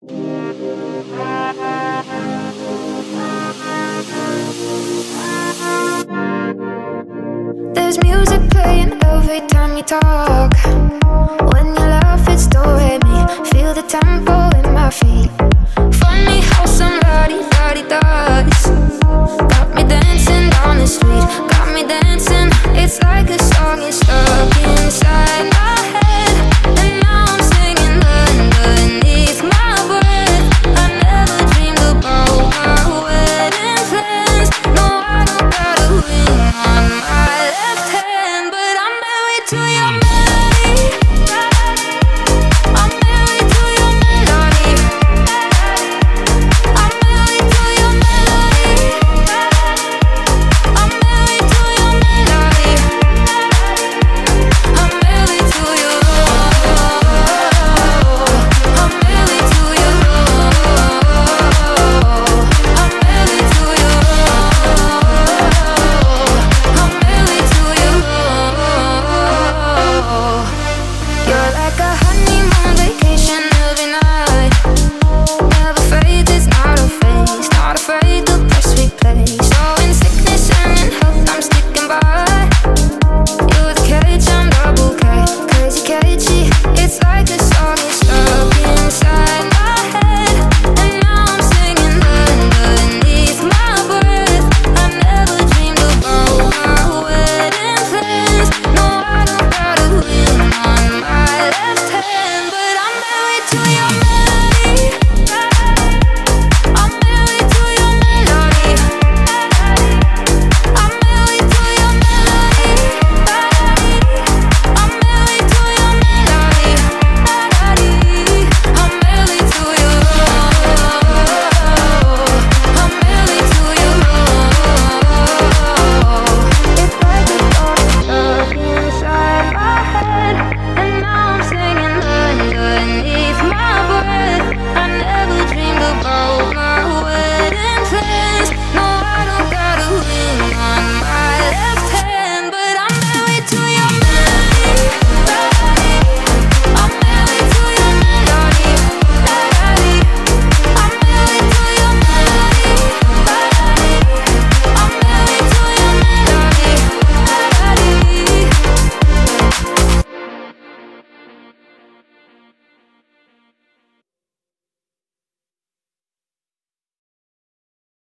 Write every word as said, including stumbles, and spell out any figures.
There's music playing every time you talk. When you laugh, it's doing me. Feel the tempo in my feet. Funny how somebody, body does. Got me dancing down the street. Got me dancing. It's like a song is stuck inside.